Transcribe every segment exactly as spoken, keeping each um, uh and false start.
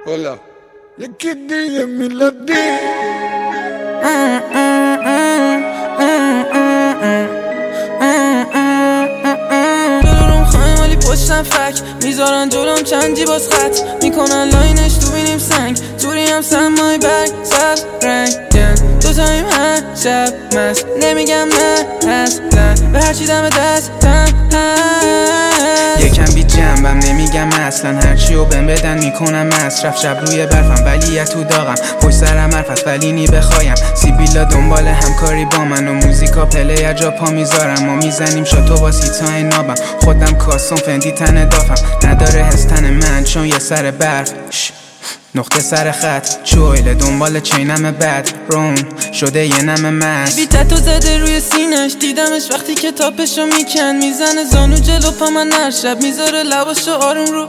Hola, یکی دیگه میلادی جلوم خواهیم ولی پشتم فک میذارن جلوم چندی باز خط میکنن لاینش تو بینیم سنگ توری هم سمای برگ سبز رنگن دوتاییم هر شب مست نمیگم نه اصلا به هرچی دم دستم هست یکم بی جنبم نمیگم اصلا هرچی و بهم بدن میکنم مصرف شب روی برفم ولی یه تو داغم پشت سرم حرف ولی نی بخوایم سیبیلا دنبال همکاری با من و موزیکا پلی جا پا میذارم ما میزنیم شاتو با سیتای نابم خودم کاسم فندی تن دافم نداره هستن من چون یه سر برف ش. نقطه سر خط چویله دنبال چینم بد رون شده یه نم مست بی تتو زده روی سینش دیدمش وقتی که تاپشو میکن میزنه زانو جلو پا من هر شب میذاره لباشو آروم رو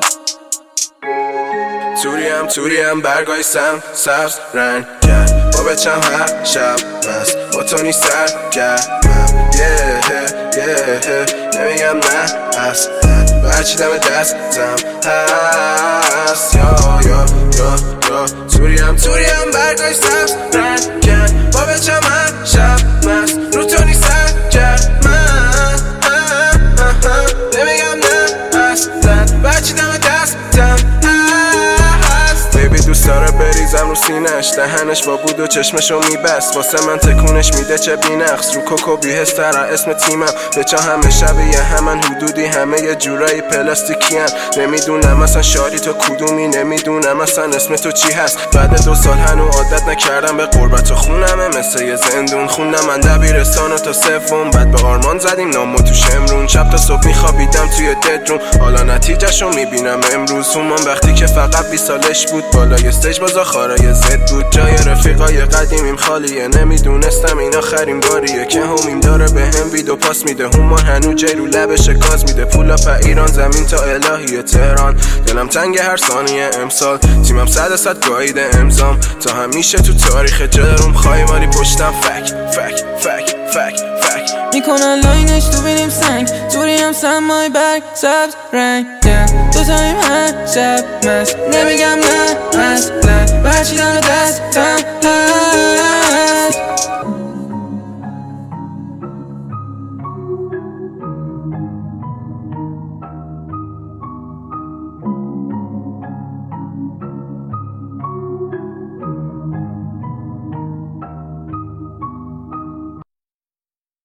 توریم توریم برگای سم سبز رنگ کرد با بچم هر شب مست با تو نی سر گرمم یه یه نمیگم نه اصلا برچی دم دستم هست یا یا یا یا توریم توریم برگای سبز رنگ کرد با بچم هر شب مست رو تو نی سر گرمم نمیگم نه اصلا برچی دم دستم بیبی دوست داره بریزم رو سینش دهنش با بود و چشمشو میبست واسه من تکونش میده چه بینقص رو کوکو بیهست تر اسم تیمم به چه همه شبیه همن حدودی همه یه جورایی پلاستیکی هن نمیدونم اصلا شاری تو کدومی نمیدونم اصلا اسم تو چی هست بعد دو سال هنو عادت نکردم به قربت و خونمه مثل یه زندون خوندم من دبیرستان تا سوم بعد به آرمان زدیم نامو تو شمرون شب تا صبح میخوابیدم توی ددروم حالا نتیجهشو میبینم امروز اون وقتی که فقط بیست سالش بود بالای استیج باز آخارای زد بود جای رفیقای قدیمیم خالیه نمیدونستم این آخرین باریه که همیم داره به هم ویدو پاس میده همان هنو جای رو لبش گاز میده پولا پا ایران زمین تا الهی تهران دلم تنگ هر ثانیه امسال تیمم صد صد گاییده امضام تا همیشه تو تاریخ جلروم خواهی ماری پشتم فک فک فک فک فک میکنن لاینش تو بینیم سنگ توری هم سمای برگ سبز رنگن دوتاییم هر شب مست نمیگم نه اصلا برچی دم دستم هست